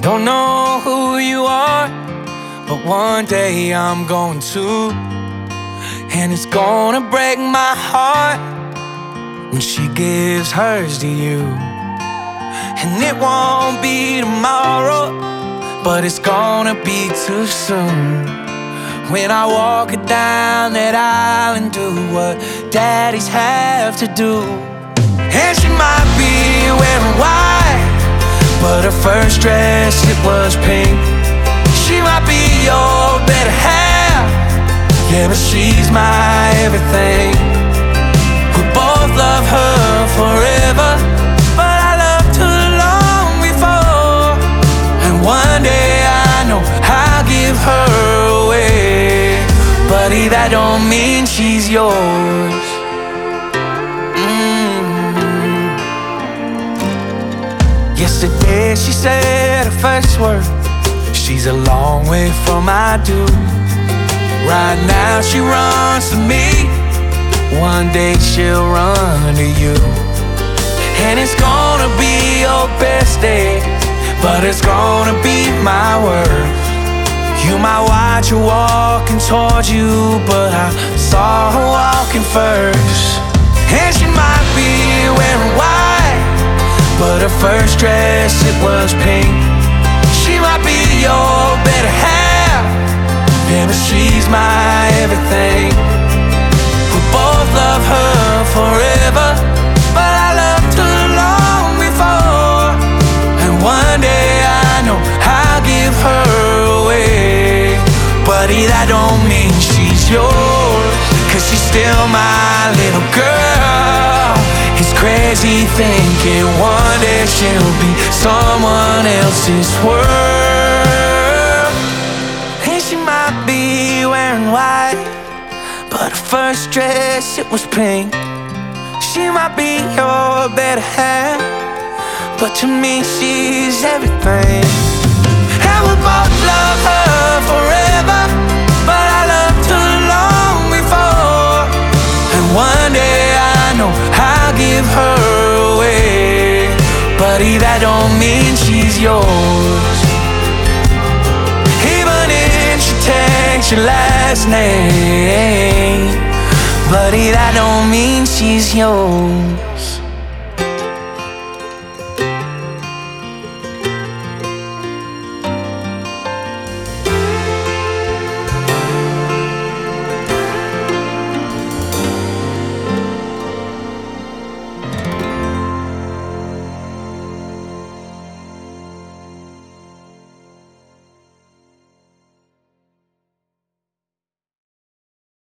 Don't know who you are, but one day I'm going to. And it's gonna break my heart when she gives hers to you. And it won't be tomorrow, but it's gonna be too soon. When I walk her down that aisle and do what daddies have to do. And she might be wearing white, but her first dress, it was pink. She might be your better half, yeah, but she's my everything. We both love her forever, but I loved her long before. And one day I know I'll give her away, buddy, that don't mean she's yours. Yesterday she said her first word. She's a long way from I do. Right now she runs to me, one day she'll run to you. And it's gonna be your best day, but it's gonna be my worst. You might watch her walking towards you, but I saw her walking first. And she might be wearing white, but her first dress, it was pink. She might be your better half, yeah, but she's my everything. We both love her forever, but I loved her long before. And one day I know I'll give her away, buddy, that don't mean she's yours, 'cause she's still my little girl. It's crazy thinking one day she'll be someone else's world. And she might be wearing white, but her first dress, it was pink. She might be your better half, but to me she's everything. And we both love her forever, but I loved her long before. And one day I know I'll give her away, buddy, that don't mean she's yours. Even if she takes your last name, buddy, that don't mean she's yours.